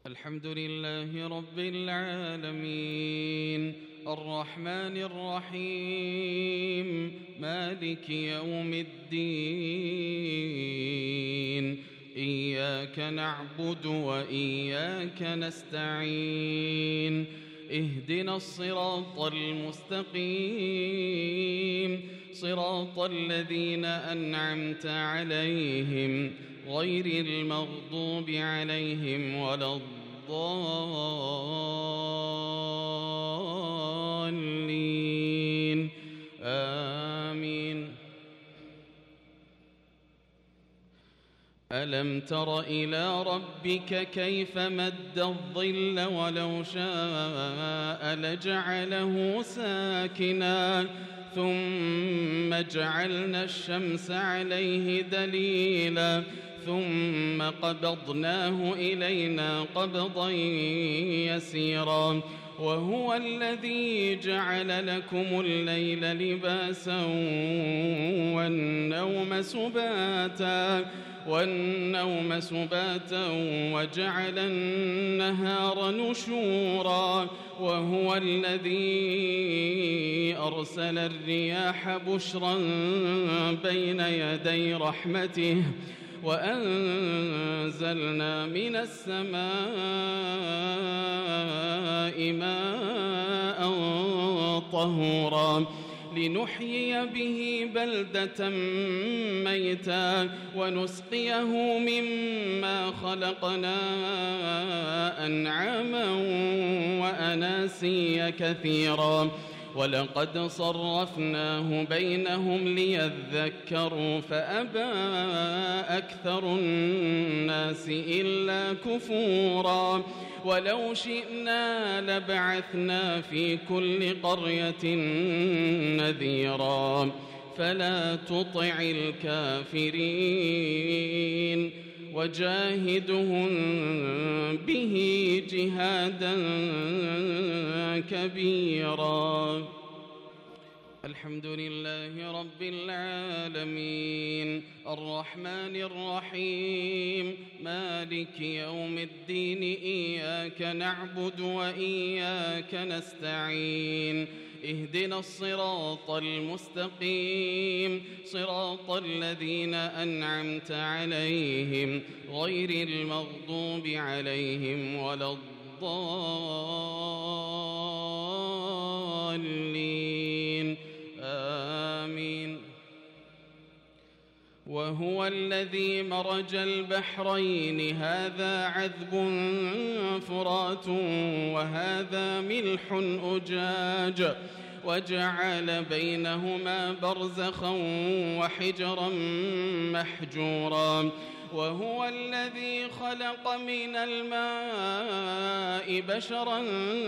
الحمد لله رب العالمين الرحمن الرحيم مالك يوم الدين إياك نعبد وإياك نستعين اهدنا الصراط المستقيم صراط الذين أنعمت عليهم غير المغضوب عليهم ولا الضالين آمين. ألم تر إلى ربك كيف مد الظل ولو شاء لجعله ساكنا ثم جعلنا الشمس عليه دليلا ثم قبضناه إلينا قبضا يسيرا وهو الذي جعل لكم الليل لباسا والنوم سباتا وجعل النهار نشورا وهو الذي أرسل الرياح بشرا بين يدي رحمته وأنزلنا من السماء ماء طهورا لنحيي به بلدة ميتا ونسقيه مما خلقنا أنعاما وأناسيا كثيرا ولقد صرفناه بينهم ليذكروا فأبى أكثر الناس إلا كفورا ولو شئنا لبعثنا في كل قرية نذيرا فلا تطع الكافرين وجاهدهم به جهادا كبيرا. الحمد لله رب العالمين الرحمن الرحيم مالك يوم الدين إياك نعبد وإياك نستعين اهدنا الصراط المستقيم صراط الذين أنعمت عليهم غير المغضوب عليهم ولا الضالين آمين. وهو الذي مرج البحرين هذا عذب فرات وهذا ملح أجاج وجعل بينهما برزخا وحجرا محجورا وهو الذي خلق من الماء بشرا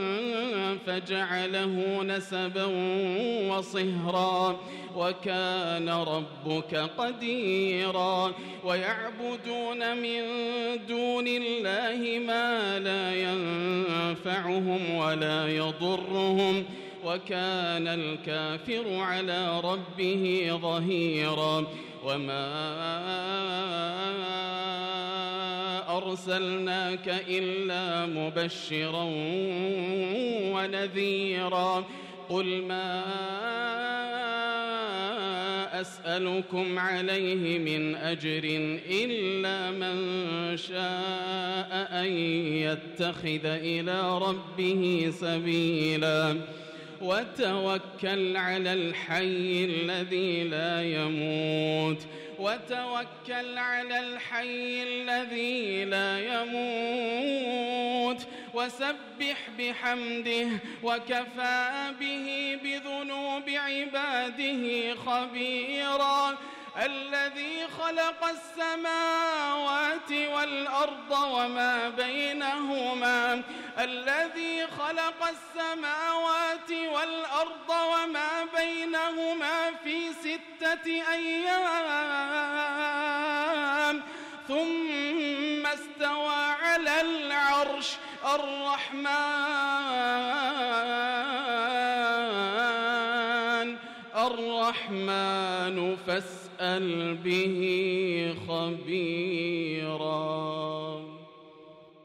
فجعله نسبا وصهرا وكان ربك قديرا ويعبدون من دون الله ما لا ينفعهم ولا يضرهم وكان الكافر على ربه ظهيرا وما أرسلناك إلا مبشرا ونذيرا قل ما أسألكم عليه من أجر إلا من شاء أن يتخذ إلى ربه سبيلا وتوكل على الحي الذي لا يموت وسبح بحمده وكفى به بذنوب عباده خبيرا الذي خلق السماوات والأرض وما بينهما في 6 أيام ثم استوى على العرش الرحمن فاسأل به خبيرا.